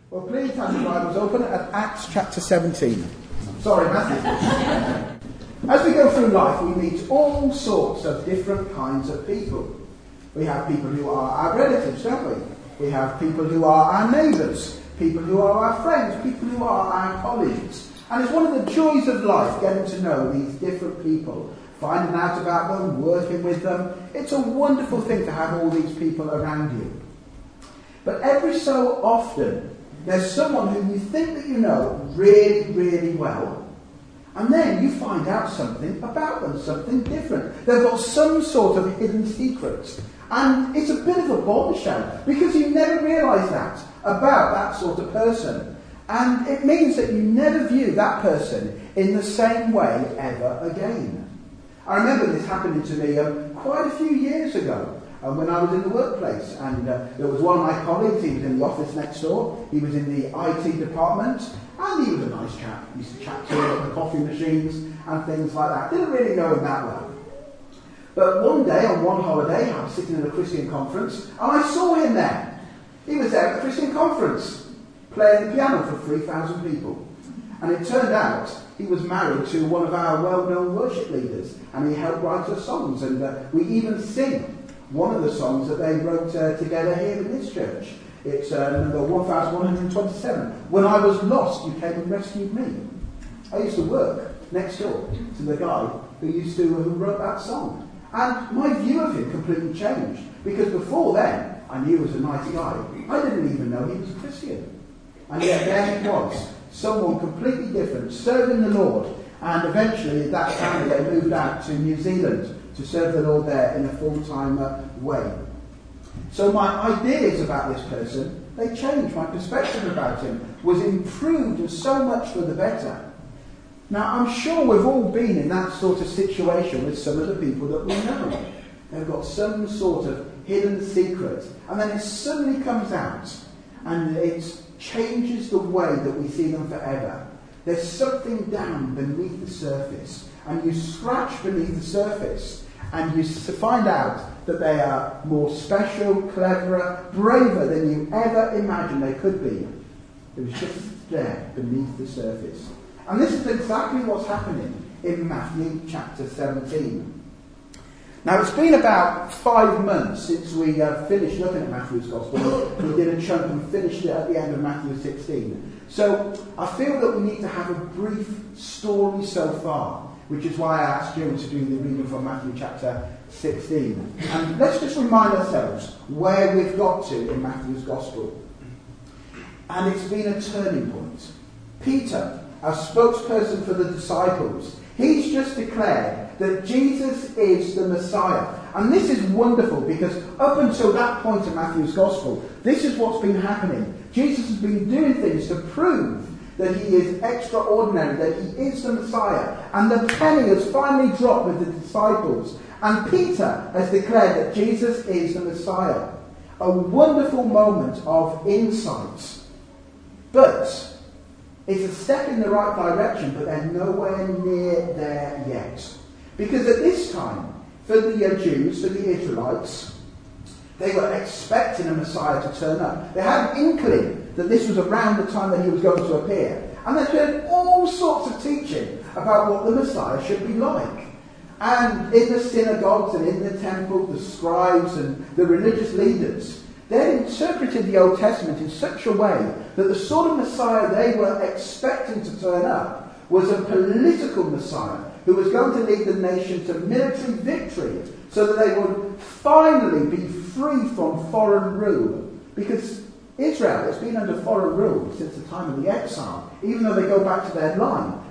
Well, please have your Bibles open at Acts chapter 17. Sorry, Matthew. As we go through life, we meet all sorts of different kinds of people. We have people who are our relatives, don't we? We have people who are our neighbours, people who are our friends, people who are our colleagues. And it's one of the joys of life, getting to know these different people, finding out about them, working with them. It's a wonderful thing to have all these people around you. But every so often, there's someone who you think that you know really, really well, and then you find out something about them, something different. They've got some sort of hidden secret. And it's a bit of a bombshell, because you never realise that about that sort of person. And it means that you never view that person in the same way ever again. I remember this happening to me quite a few years ago. When I was in the workplace, and there was one of my colleagues. He was in the office next door, he was in the IT department, and he was a nice chap. He used to chat to him at the coffee machines and things like that. Didn't really know him that well. But one day, on one holiday, I was sitting in a Christian conference, and I saw him there. He was there at the Christian conference, playing the piano for 3,000 people. And it turned out he was married to one of our well-known worship leaders, and he helped write her songs, and we even sing one of the songs that they wrote together here in this church. It's number 1127. When I was lost, you came and rescued me. I used to work next door to the guy who wrote that song. And my view of him completely changed. Because before then, I knew he was a nice guy. I didn't even know he was a Christian. And yet there he was, someone completely different, serving the Lord. And eventually, that family, they moved out to New Zealand to serve the Lord there in a full-time way. So my ideas about this person, they changed. My perspective about him was improved, and so much for the better. Now, I'm sure we've all been in that sort of situation with some of the people that we know. They've got some sort of hidden secret, and then it suddenly comes out, and it changes the way that we see them forever. There's something down beneath the surface, and you scratch beneath the surface, and you find out that they are more special, cleverer, braver than you ever imagined they could be. It was just there beneath the surface. And this is exactly what's happening in Matthew chapter 17. Now, it's been about 5 months since we finished looking at Matthew's Gospel. We did a chunk and finished it at the end of Matthew 16. So I feel that we need to have a brief story so far, which is why I asked you to do the reading from Matthew chapter 16. And let's just remind ourselves where we've got to in Matthew's Gospel. And it's been a turning point. Peter, our spokesperson for the disciples, he's just declared that Jesus is the Messiah. And this is wonderful, because up until that point in Matthew's Gospel, this is what's been happening. Jesus has been doing things to prove that he is extraordinary, that he is the Messiah. And the penny has finally dropped with the disciples. And Peter has declared that Jesus is the Messiah. A wonderful moment of insight. But it's a step in the right direction, but they're nowhere near there yet. Because at this time, for the Jews, for the Israelites, they were expecting a Messiah to turn up. They had an inkling that this was around the time that he was going to appear. And they'd heard all sorts of teaching about what the Messiah should be like. And in the synagogues and in the temple, the scribes and the religious leaders, they interpreted the Old Testament in such a way that the sort of Messiah they were expecting to turn up was a political Messiah who was going to lead the nation to military victory so that they would finally be free from foreign rule. Because Israel has been under foreign rule since the time of the exile. Even though they go back to their line,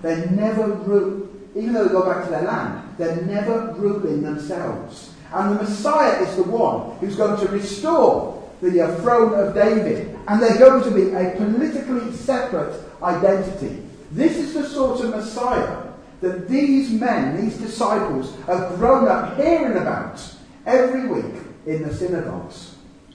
even though they go back to their land, they're never ruling themselves. And the Messiah is the one who's going to restore the throne of David. And they're going to be a politically separate identity. This is the sort of Messiah that these men, these disciples, have grown up hearing about every week in the synagogues.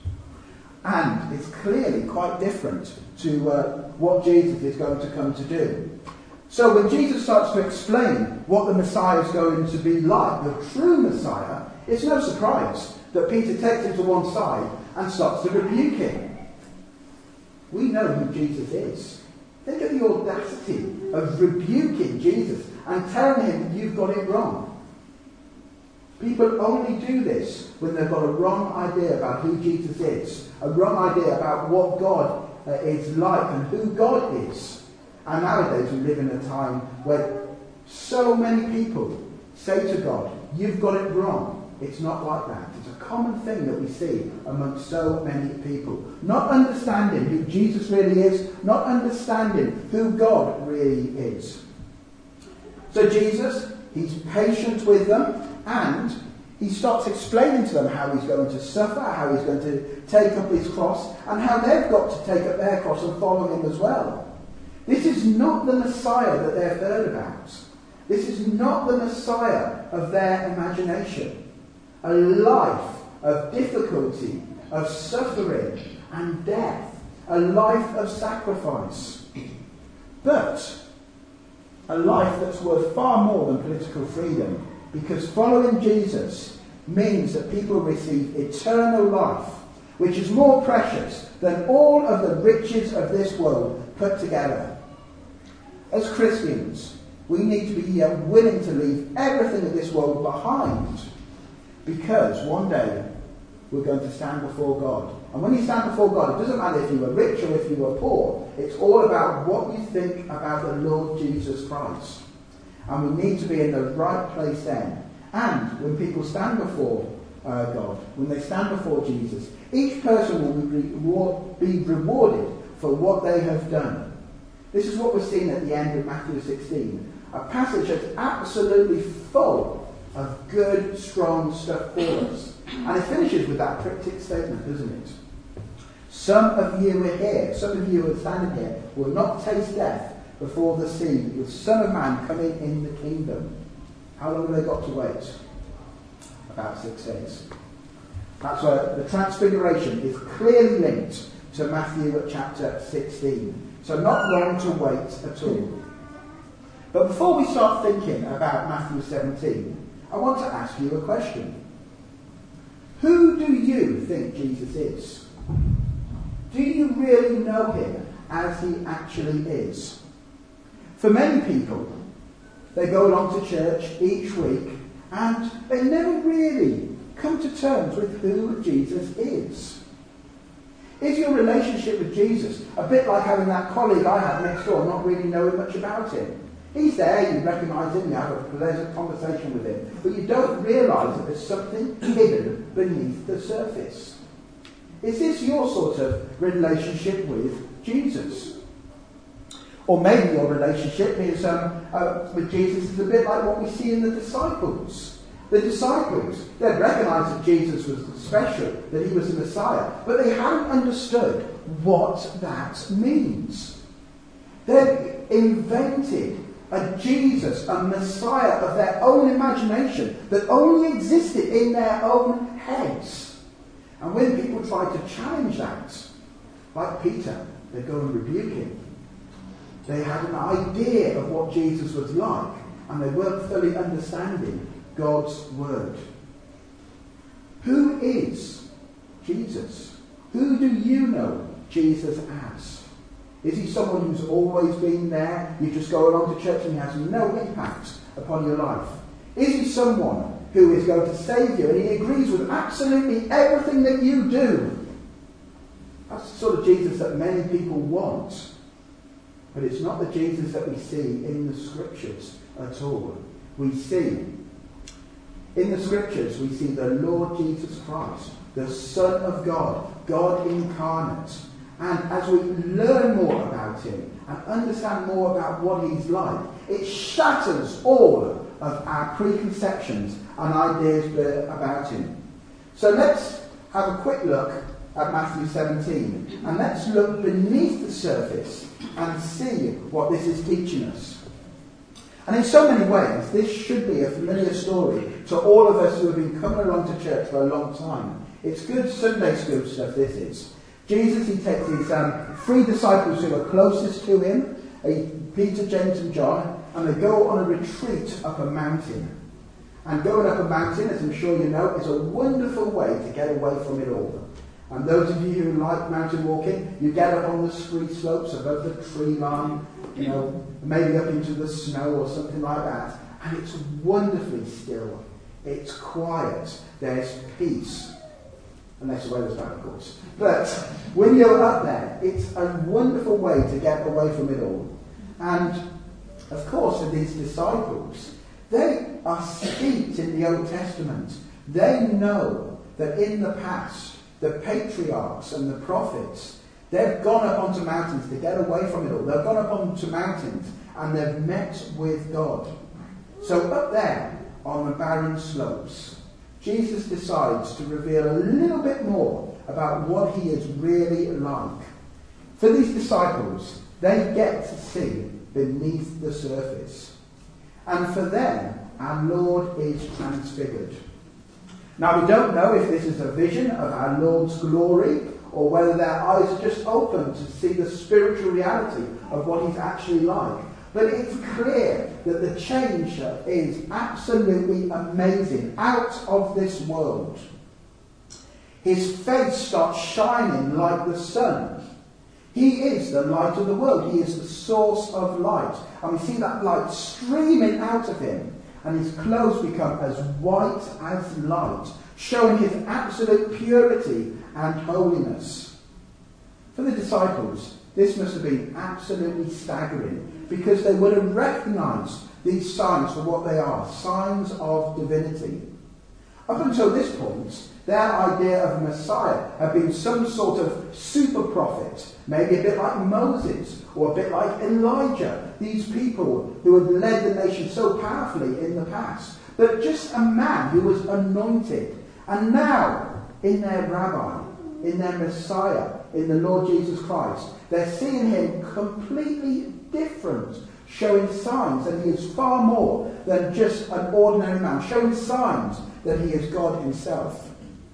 And it's clearly quite different to what Jesus is going to come to do. So when Jesus starts to explain what the Messiah is going to be like, the true Messiah, it's no surprise that Peter takes him to one side and starts to rebuke him. We know who Jesus is. Think of the audacity of rebuking Jesus and telling him you've got it wrong. People only do this when they've got a wrong idea about who Jesus is, a wrong idea about what God is like and who God is. And nowadays we live in a time where so many people say to God, you've got it wrong. It's not like that. It's a common thing that we see amongst so many people. Not understanding who Jesus really is, not understanding who God really is. So Jesus, he's patient with them, and he starts explaining to them how he's going to suffer, how he's going to take up his cross, and how they've got to take up their cross and follow him as well. This is not the Messiah that they've heard about. This is not the Messiah of their imagination. A life of difficulty, of suffering and death. A life of sacrifice. But a life that's worth far more than political freedom, because following Jesus means that people receive eternal life, which is more precious than all of the riches of this world put together. As Christians, we need to be willing to leave everything of this world behind, because one day we're going to stand before God. And when you stand before God, it doesn't matter if you were rich or if you were poor. It's all about what you think about the Lord Jesus Christ. And we need to be in the right place then. And when people stand before God, when they stand before Jesus, each person will be rewarded for what they have done. This is what we're seeing at the end of Matthew 16. A passage that's absolutely full of good, strong stuff for us. And it finishes with that cryptic statement, doesn't it? Some of you are here, some of you who are standing here, will not taste death before they see the Son of Man coming in the kingdom. How long have they got to wait? About 6 days. That's where the transfiguration is clearly linked to Matthew chapter 16. So not long to wait at all. But before we start thinking about Matthew 17, I want to ask you a question. Who do you think Jesus is? Do you really know him as he actually is? For many people, they go along to church each week and they never really come to terms with who Jesus is. Is your relationship with Jesus a bit like having that colleague I had next door, not really knowing much about him? He's there, you recognise him, you have a pleasant conversation with him, but you don't realise that there's something hidden beneath the surface. Is this your sort of relationship with Jesus? Or maybe your relationship is with Jesus is a bit like what we see in the disciples. The disciples, they'd recognised that Jesus was special, that he was the Messiah, but they hadn't understood what that means. They'd invented a Jesus, a Messiah of their own imagination that only existed in their own heads. And when people tried to challenge that, like Peter, they'd go and rebuke him. They had an idea of what Jesus was like, and they weren't fully understanding God's word. Who is Jesus? Who do you know Jesus as? Is he someone who's always been there? You just go along to church and he has no impact upon your life. Is he someone who is going to save you and he agrees with absolutely everything that you do? That's the sort of Jesus that many people want. But it's not the Jesus that we see in the scriptures at all. We see, in the scriptures, we see the Lord Jesus Christ, the Son of God, God incarnate. And as we learn more about him and understand more about what he's like, it shatters all of our preconceptions and ideas about him. So let's have a quick look at Matthew 17. And let's look beneath the surface and see what this is teaching us. And in so many ways, this should be a familiar story to all of us who have been coming along to church for a long time. It's good Sunday school stuff, this is. Jesus, he takes his 3 disciples who are closest to him, Peter, James and John, and they go on a retreat up a mountain. And going up a mountain, as I'm sure you know, is a wonderful way to get away from it all. And those of you who like mountain walking, you get up on the street slopes above the tree line, maybe up into the snow or something like that. And it's wonderfully still. It's quiet. There's peace. Unless the weather's bad, of course. But when you're up there, it's a wonderful way to get away from it all. And, of course, for these disciples, they are steeped in the Old Testament. They know that in the past, the patriarchs and the prophets, they've gone up onto mountains to get away from it all. They've gone up onto mountains and they've met with God. So up there on the barren slopes, Jesus decides to reveal a little bit more about what he is really like. For these disciples, they get to see beneath the surface. And for them, our Lord is transfigured. Now, we don't know if this is a vision of our Lord's glory or whether their eyes are just open to see the spiritual reality of what he's actually like. But it's clear that the change is absolutely amazing, out of this world. His face starts shining like the sun. He is the light of the world. He is the source of light. And we see that light streaming out of him. And his clothes become as white as light, showing his absolute purity and holiness. For the disciples, this must have been absolutely staggering, because they would have recognized these signs for what they are, signs of divinity. Up until this point, their idea of a Messiah had been some sort of super prophet, maybe a bit like Moses or a bit like Elijah, these people who had led the nation so powerfully in the past. But just a man who was anointed. And now, in their rabbi, in their Messiah, in the Lord Jesus Christ, they're seeing him completely different, showing signs that he is far more than just an ordinary man, showing signs that he is God himself.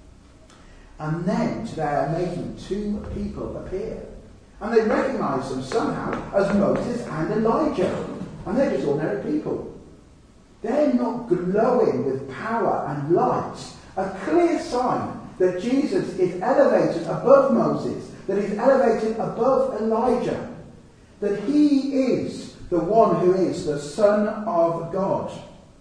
And then, to their amazement, two people appear. And they recognize them somehow as Moses and Elijah. And they're just ordinary people. They're not glowing with power and light. A clear sign that Jesus is elevated above Moses, that he's elevated above Elijah, that he is the one who is the Son of God.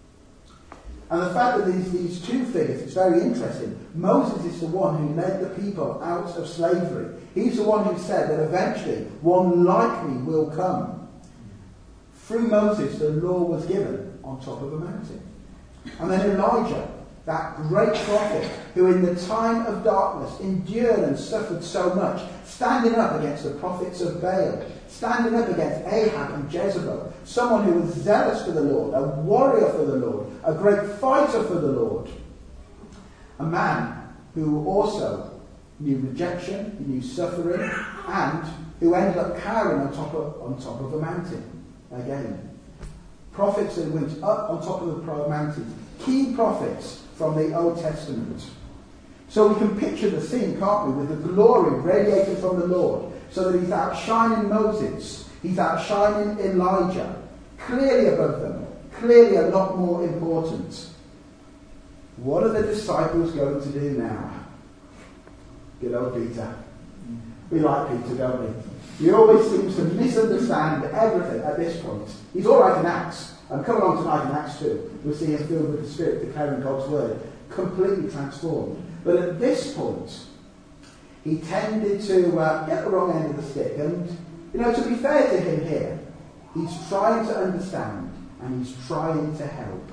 And the fact that these two figures, it's very interesting. Moses is the one who led the people out of slavery. He's the one who said that eventually one like me will come. Through Moses, the law was given on top of a mountain. And then Elijah, that great prophet who in the time of darkness endured and suffered so much, standing up against the prophets of Baal, standing up against Ahab and Jezebel, someone who was zealous for the Lord, a warrior for the Lord, a great fighter for the Lord, a man who also knew rejection, he knew suffering, and who ended up cowering on top of a mountain again. Prophets who went up on top of the mountains, key prophets from the Old Testament. So we can picture the scene, can't we, with the glory radiating from the Lord, so that he's outshining Moses, he's outshining Elijah, clearly above them, clearly a lot more important. What are the disciples going to do now? Good old Peter. We like Peter, don't we? He always seems to misunderstand everything at this point. He's all right in Acts. And come along tonight in Acts 2. We'll see him filled with the Spirit, declaring God's word, completely transformed. But at this point, he tended to get the wrong end of the stick. And, to be fair to him here, he's trying to understand and he's trying to help.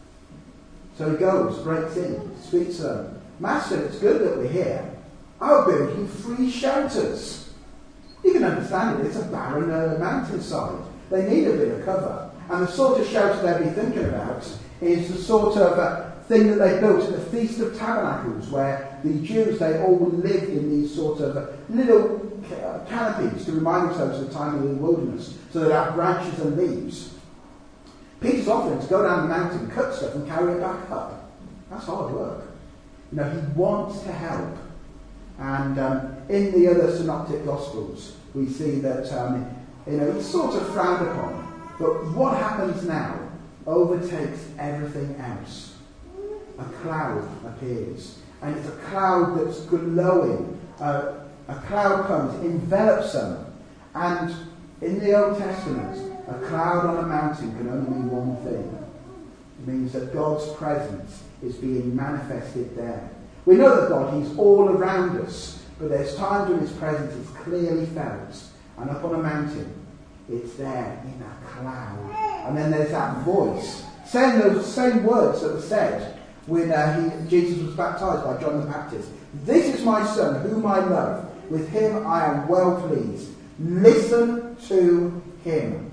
So he goes, breaks in, speaks to them. Master, it's good that we're here. I'll build you 3 shelters. You can understand it. It's a barren mountainside. They need a bit of cover. And the sort of shelter they'll be thinking about is the sort of thing that they built at the Feast of Tabernacles, where the Jews, they all lived in these sort of little canopies to remind themselves of the time of the wilderness, so they have branches and leaves. Peter's offering to go down the mountain, cut stuff and carry it back up. That's hard work. He wants to help. And in the other synoptic gospels, we see that it's sort of frowned upon. But what happens now overtakes everything else. A cloud appears. And it's a cloud that's glowing a cloud comes, envelops them. And in the Old Testament, a cloud on a mountain can only mean one thing. It means that God's presence is being manifested there. We know that God, he's all around us, but there's times when his presence is clearly felt. And up on a mountain, it's there in that cloud. And then there's that voice saying those same words that were said when Jesus was baptized by John the Baptist. This is my son, whom I love. With him I am well pleased. Listen to him.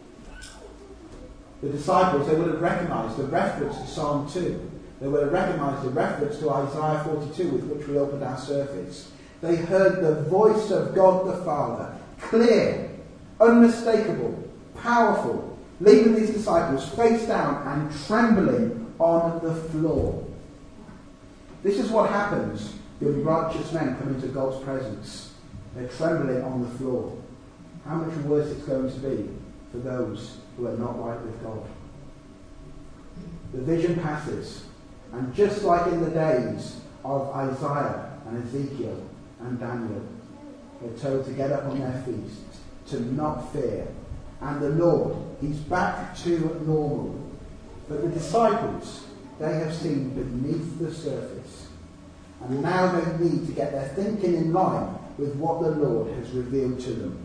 The disciples, they would have recognised the reference to Psalm 2. They would have recognised the reference to Isaiah 42 with which we opened our service. They heard the voice of God the Father, clear, unmistakable, powerful, leaving these disciples face down and trembling on the floor. This is what happens when righteous men come into God's presence. They're trembling on the floor. How much worse it's going to be for those who are not right with God. The vision passes, and just like in the days of Isaiah and Ezekiel and Daniel, they're told to get up on their feet, to not fear. And the Lord, he's back to normal. But the disciples, they have seen beneath the surface. And now they need to get their thinking in line with what the Lord has revealed to them.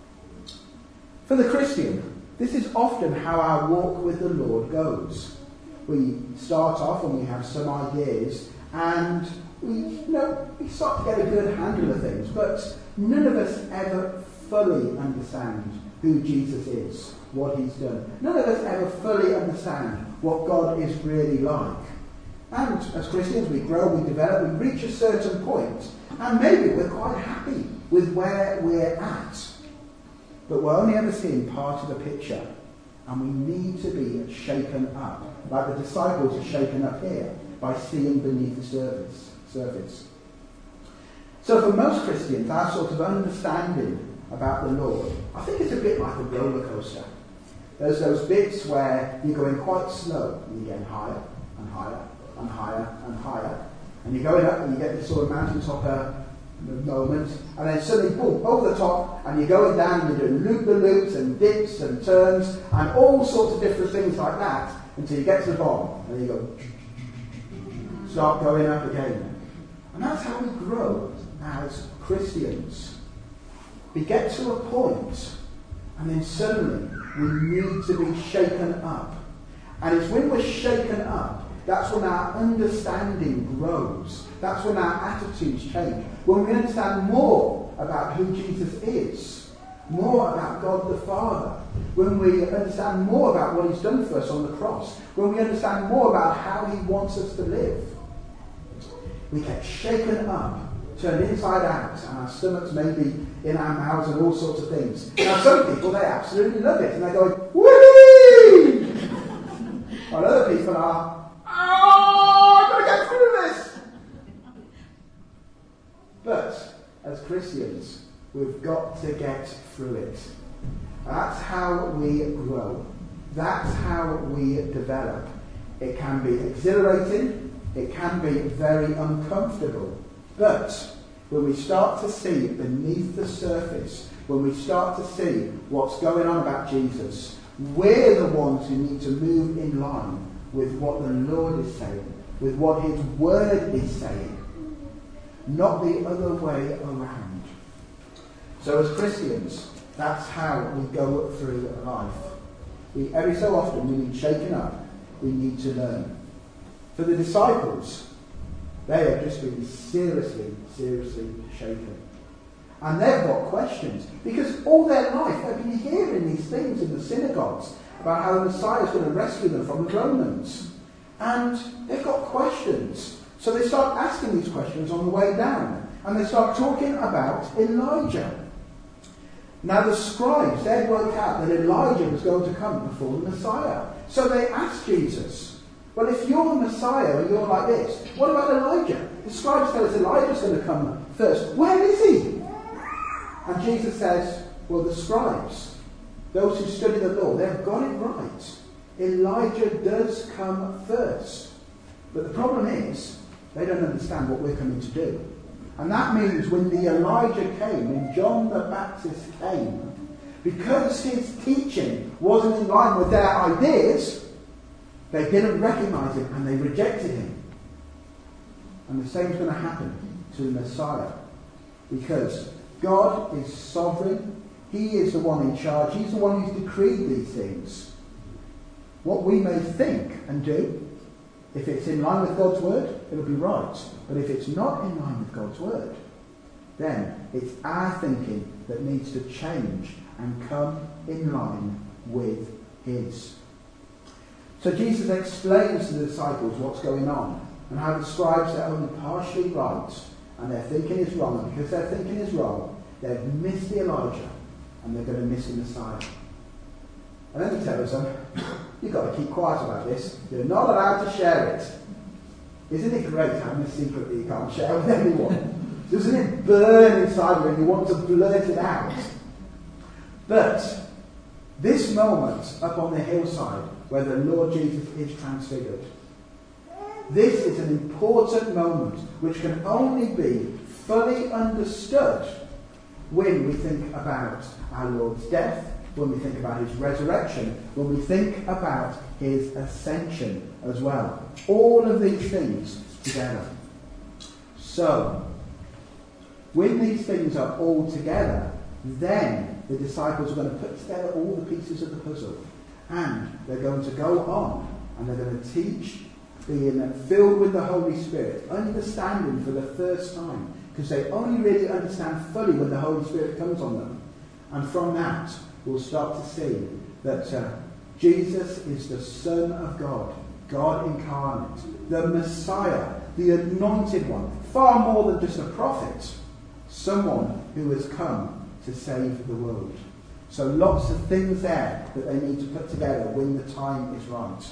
For the Christian, this is often how our walk with the Lord goes. We start off and we have some ideas, and we start to get a good handle of things, but none of us ever fully understand who Jesus is, what he's done. None of us ever fully understand what God is really like. And as Christians, we grow, we develop, we reach a certain point, and maybe we're quite happy with where we're at. But we're only ever seeing part of the picture, and we need to be shaken up, like the disciples are shaken up here, by seeing beneath the surface. So for most Christians, our sort of understanding about the Lord, I think it's a bit like a roller coaster. There's those bits where you're going quite slow, and you're getting higher and higher and higher and higher, and you're going up and you get this sort of mountaintop moment, and then suddenly, boom, over the top, and you're going down and you're doing loop-the-loops and dips and turns and all sorts of different things like that until you get to the bottom, and you go, start going up again. And that's how we grow as Christians. We get to a point, and then suddenly we need to be shaken up. And it's when we're shaken up, that's when our understanding grows. That's when our attitudes change. When we understand more about who Jesus is, more about God the Father, when we understand more about what he's done for us on the cross, when we understand more about how he wants us to live, we get shaken up, turned inside out, and our stomachs may be in our mouths and all sorts of things. Now some people, they absolutely love it, and they go, whee! While other people are, I've got to get through this! But as Christians, we've got to get through it. That's how we grow. That's how we develop. It can be exhilarating. It can be very uncomfortable. But when we start to see beneath the surface, when we start to see what's going on about Jesus, we're the ones who need to move in line with what the Lord is saying, with what his word is saying, not the other way around. So as Christians, that's how we go through life. Every so often we need shaken up, we need to learn. For the disciples, they have just been seriously shaken. And they've got questions, because all their life they've been hearing these things in the synagogues about how the Messiah is going to rescue them from the Romans. And they've got questions. So they start asking these questions on the way down. And they start talking about Elijah. Now the scribes, they'd worked out that Elijah was going to come before the Messiah. So they asked Jesus, well, if you're the Messiah and you're like this, what about Elijah? The scribes tell us Elijah's going to come first. Where is he? And Jesus says, well, the scribes, those who study the law, they've got it right. Elijah does come first. But the problem is, they don't understand what we're coming to do. And that means when the Elijah came, when John the Baptist came, because his teaching wasn't in line with their ideas, they didn't recognize him and they rejected him. And the same is going to happen to the Messiah. Because God is sovereign. He is the one in charge. He's the one who's decreed these things. What we may think and do, if it's in line with God's word, it'll be right. But if it's not in line with God's word, then it's our thinking that needs to change and come in line with his. So Jesus explains to the disciples what's going on and how the scribes are only partially right and their thinking is wrong. And because their thinking is wrong, they've missed the Elijah and they're going to miss the Messiah. And then he tells them, you've got to keep quiet about this. You're not allowed to share it. Isn't it great having a secret that you can't share with anyone? Doesn't it burn inside you and you want to blurt it out? But this moment up on the hillside where the Lord Jesus is transfigured, this is an important moment which can only be fully understood when we think about our Lord's death, when we think about his resurrection, when we think about his ascension as well. All of these things together. So, when these things are all together, then the disciples are going to put together all the pieces of the puzzle. And they're going to go on and they're going to teach, being filled with the Holy Spirit, understanding for the first time, because they only really understand fully when the Holy Spirit comes on them. And from that, we'll start to see that Jesus is the Son of God, God incarnate, the Messiah, the anointed one, far more than just a prophet, someone who has come to save the world. So lots of things there that they need to put together when the time is right.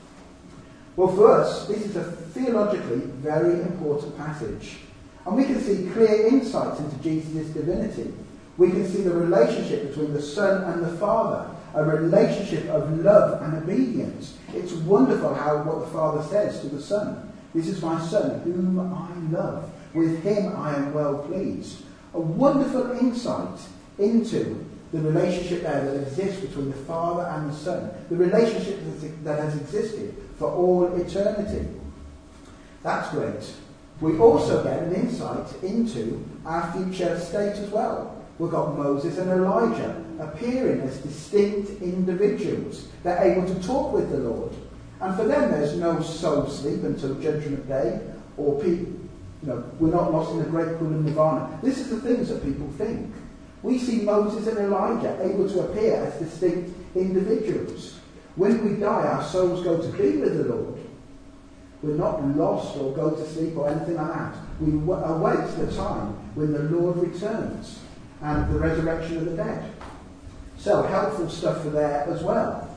Well, for us, this is a theologically very important passage. And we can see clear insights into Jesus' divinity. We can see the relationship between the Son and the Father, a relationship of love and obedience. It's wonderful what the Father says to the Son. This is my Son, whom I love. With him I am well pleased. A wonderful insight into the relationship there that exists between the Father and the Son. The relationship that has existed for all eternity. That's great. We also get an insight into our future state as well. We've got Moses and Elijah appearing as distinct individuals. They're able to talk with the Lord. And for them there's no soul sleep until Judgment Day, or we're not lost in the great pool of nirvana. This is the things that people think. We see Moses and Elijah able to appear as distinct individuals. When we die, our souls go to be with the Lord. We're not lost or go to sleep or anything like that. We await the time when the Lord returns and the resurrection of the dead. So, helpful stuff for there as well.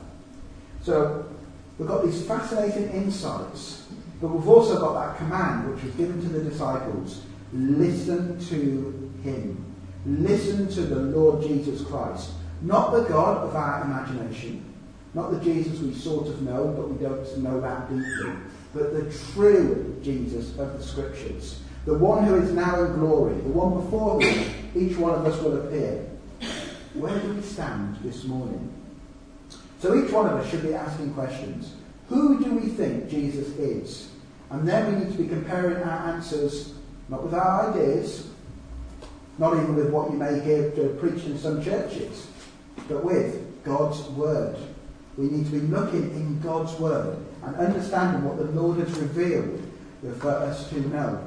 So, we've got these fascinating insights, but we've also got that command which was given to the disciples. Listen to him. Listen to the Lord Jesus Christ. Not the God of our imagination. Not the Jesus we sort of know, but we don't know that deeply. But the true Jesus of the Scriptures. The one who is now in glory. The one before whom each one of us will appear. Where do we stand this morning? So each one of us should be asking questions. Who do we think Jesus is? And then we need to be comparing our answers, not with our ideas, not even with what you may hear preached in some churches, but with God's Word. We need to be looking in God's Word and understanding what the Lord has revealed for us to know.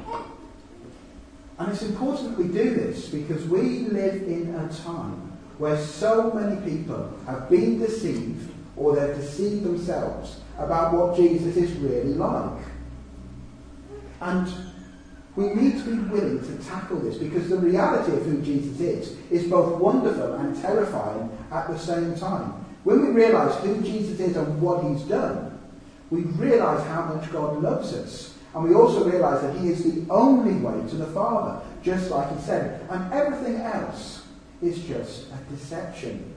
And it's important that we do this because we live in a time where so many people have been deceived, or they've deceived themselves about what Jesus is really like. And we need to be willing to tackle this, because the reality of who Jesus is both wonderful and terrifying at the same time. When we realise who Jesus is and what he's done, we realise how much God loves us. And we also realise that he is the only way to the Father, just like he said. And everything else is just a deception.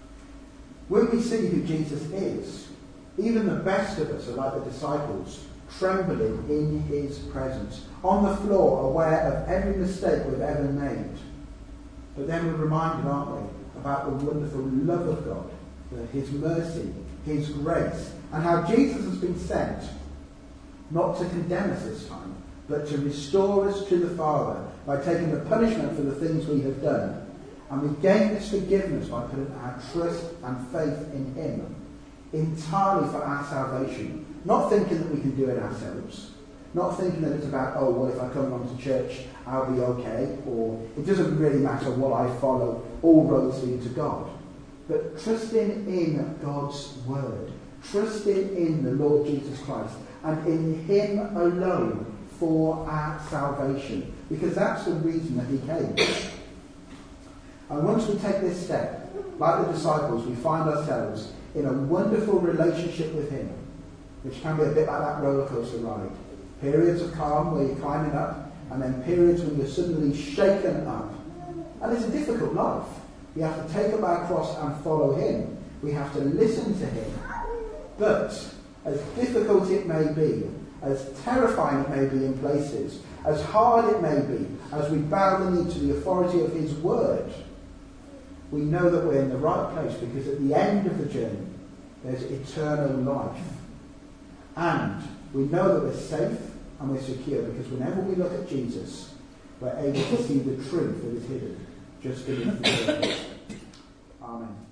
When we see who Jesus is, even the best of us are like the disciples, trembling in his presence, on the floor, aware of every mistake we've ever made. But then we're reminded, aren't we, about the wonderful love of God, his mercy, his grace, and how Jesus has been sent, not to condemn us this time, but to restore us to the Father by taking the punishment for the things we have done. And we gain this forgiveness by putting our trust and faith in him, entirely for our salvation. Not thinking that we can do it ourselves. Not thinking that it's about, oh, well, if I come along to church, I'll be okay. Or it doesn't really matter what I follow. All roads lead to God. But trusting in God's word. Trusting in the Lord Jesus Christ. And in him alone for our salvation. Because that's the reason that he came. And once we take this step, like the disciples, we find ourselves in a wonderful relationship with him, which can be a bit like that roller coaster ride. Periods of calm where you're climbing up, and then periods when you're suddenly shaken up. And it's a difficult life. We have to take up our cross and follow him. We have to listen to him. But as difficult it may be, as terrifying it may be in places, as hard it may be, as we bow the knee to the authority of his word, we know that we're in the right place, because at the end of the journey, there's eternal life. And we know that we're safe and we're secure, because whenever we look at Jesus, we're able to see the truth that is hidden just beneath the surface. Amen.